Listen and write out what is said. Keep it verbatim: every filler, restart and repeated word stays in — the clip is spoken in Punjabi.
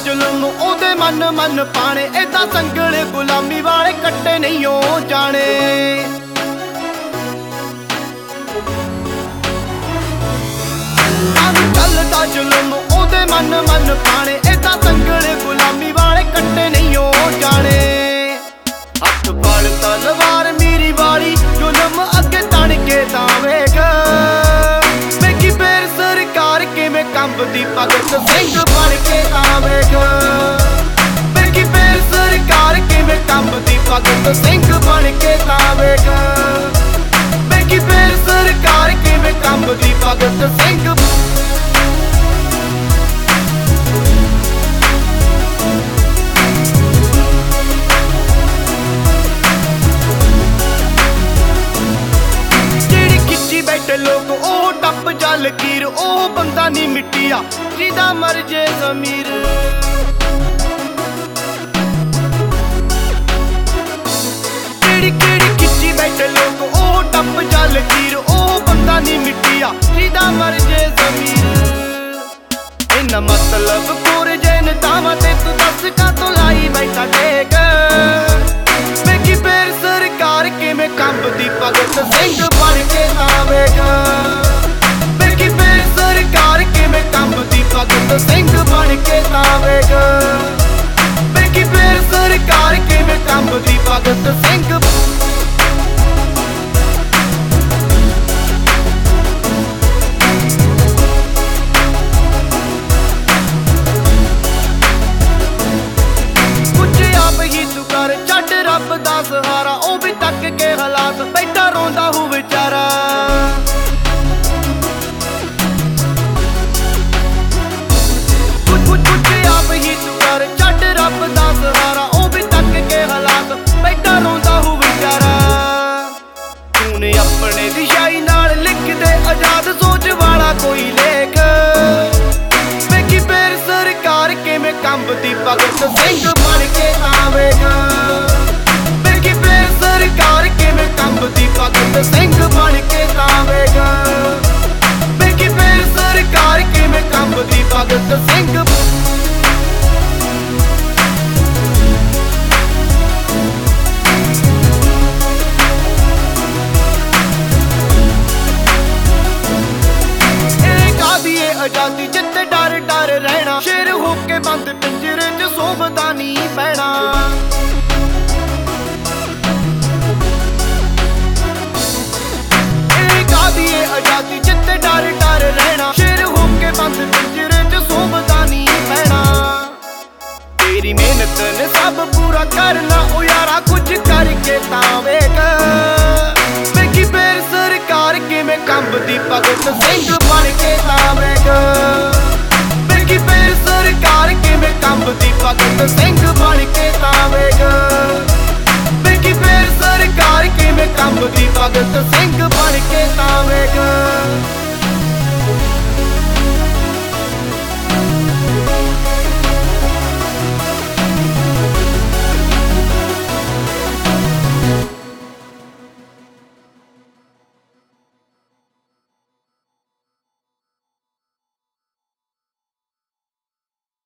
ਜ਼ੁਲਮ ਉਹਦੇ ਮਨ ਮਨ ਪਾਣੇ, ਏਦਾਂ ਸੰਗਲ ਗੁਲਾਮੀ ਵਾਲੇ ਕੱਟੇ ਨਹੀਂ ਓ ਜਾਣੇ। ਚੱਲਦਾ ਜ਼ੁਲਮ ਉਹਦੇ ਮਨ ਮਨ ਪਾਣੇ, ਏਦਾਂ ਸੰਗਲ ਗੁਲਾਮੀ ਵਾਲੇ ਕੱਟੇ ਨਹੀਂ ਓ ਜਾਣੇ। ਹੱਥ ਫੜ ਤਲਵਾਰ ਮੇਰੀ ਵਾਲੀ, ਜ਼ੁਲਮ ਅੱਗੇ ਤਣ ਕੇ ਤਾਂ ਵੇਖ, ਵੇਖੀ ਫੇਰ ਸਰਕਾਰ ਕਿਵੇਂ ਕੰਬਦੀ, ਭਗਤ ਸਿੰਘ ਬਣ ਕੇ ਤਾਂ ਵੇਖ, ਵੇਖੀ ਫੇਰ ਸਰਕਾਰ ਕਿਵੇਂ ਕੰਬਦੀ, ਭਗਤ ਸਿੰਘ ਬਣ ਕੇ ਤਾਂ ਵੇਖ, ਵੇਖੀ ਫੇਰ ਸਰਕਾਰ ਕਿਵੇਂ ਕੰਬਦੀ, ਭਗਤ ਸਿੰਘ। ਬੈਠੇ ਲੋਕ ਉਹ ਟੱਪ ਜਾ ਲਕੀਰ, ਉਹ ਬੰਦਾ ਨੀ ਮਿੱਟੀਆ ਜਿਹਦਾ ਮਰ ਜੇ ਜ਼ਮੀਰ। ਕਿਹੜੀ ਕਿਹੜੀ ਖਿੱਚੀ ਬੈਠੇ ਲੋਕ ਉਹ ਟੱਪ ਜਾ ਲਕੀਰ, ਉਹ ਬੰਦਾ ਨੀ ਮਿੱਟੀਆ ਜਿਹਦਾ ਮਰ ਜੇ ਜ਼ਮੀਰ। ਇਹਨਾਂ ਮਤਲਬ ਕੋਰ ਜੇ ਨਤਾਵਾਂ ਤੇ ਤੂੰ ਦੱਸ ਕਾਤੋਂ ਲਾਈ ਬੈਠਾ ਟੇਕ, ਵੇਖੀ ਫੇਰ ਸਰਕਾਰ ਕਿਵੇਂ ਕੰਬਦੀ, ਭਗਤ ਸਿੰਘ ਬਣ ਕੇ ਤਾਂ ਵੇਖ, ਵੇਖੀ ਫੇਰ ਸਰਕਾਰ ਕਿਵੇਂ ਕੰਬਦੀ, ਭਗਤ ਸਿੰਘ ਬਣ ਕੇ ਤਾਂ ਵੇਖ, ਵੇਖੀ ਫੇਰ ਸਰਕਾਰ ਕਿਵੇਂ ਕੰਬਦੀ, ਭਗਤ ਸਿੰਘ। ਛੱਡ ਰੱਬ ਦਾ ਸਹਾਰਾ, ਉਹ ਵੀ ਤੱਕ ਕੇ ਹਾਲਾਤ ਬੈਠਾ ਰੋਂਦਾ ਹੂ ਵਿਚਾਰਾ। ਕੁਝ ਕੁਝ ਆਪ ਹੀ ਤੂੰ ਕਰ, ਛੱਡ ਰੱਬ ਦਾ ਸਹਾਰਾ, ਉਹ ਵੀ ਤੱਕ ਕੇ ਹਾਲਾਤ ਬੈਠਾ ਰੋਂਦਾ ਹੂ ਵਿਚਾਰਾ। ਤੂੰ ਨੇ ਆਪਣੇ ਦਿਸ਼ਾਈ ਨਾਲ ਲਿਖਦੇ ਆਜ਼ਾਦ ਸੋਚ ਵਾਲਾ ਕੋਈ ਲੇਖ, ਵੇਖੀ ਫੇਰ ਸਰਕਾਰ ਕਿਵੇਂ ਕੰਬਦੀ, ਭਗਤ ਸਿੰਘ ਬਣ ਕੇ ਤਾਂ ਵੇਖ, ਵੇਖੀ ਫੇਰ ਸਰਕਾਰ ਕਿਵੇਂ ਕੰਬਦੀ, ਭਗਤ ਸਿੰਘ ਬਣ ਕੇ ਤਾਂ ਵੇਖ, ਵੇਖੀ ਫੇਰ ਸਰਕਾਰ ਕਿਵੇਂ ਕੰਬਦੀ, ਭਗਤ ਸਿੰਘ। ਇਹ ਕਾਹਦੀ ਏ ਆਜ਼ਾਦੀ ਜਿੱਥੇ ਡਰ ਡਰ ਰਹਿਣਾ, ਸ਼ੇਰ ਹੋ ਕੇ ਬੰਦ ਪਿੰਜਰੇ ਚ ਸੋਭਦਾ ਨਹੀਂ ਪੈਣਾ। ਇਹ ਕਾਹਦੀ ਏ ਆਜ਼ਾਦੀ ਜਿੱਥੇ ਡਰ ਡਰ ਰਹਿਣਾ, ਸ਼ੇਰ ਹੋ ਕੇ ਬੰਦ ਪਿੰਜਰੇ ਚ ਸੋਭਦਾ ਨਹੀਂ ਪੈਣਾ। ਤੇਰੀ ਮਿਹਨਤ ਨੇ ਸਭ ਪੂਰਾ ਕਰਨਾ, ਉਹ ਯਾਰਾ ਕੁਝ ਕਰਕੇ ਤਾਂ ਵੇਖ, ਵੇਖੀ ਫੇਰ ਸਰਕਾਰ ਕਿਵੇਂ ਕੰਬਦੀ, ਭਗਤ ਸਿੰਘ ਬਣ ਕੇ ਤਾਂ ਵੇਖ, ਵੇਖੀ ਫੇਰ ਸਰਕਾਰ ਕਿਵੇਂ ਕੰਬਦੀ।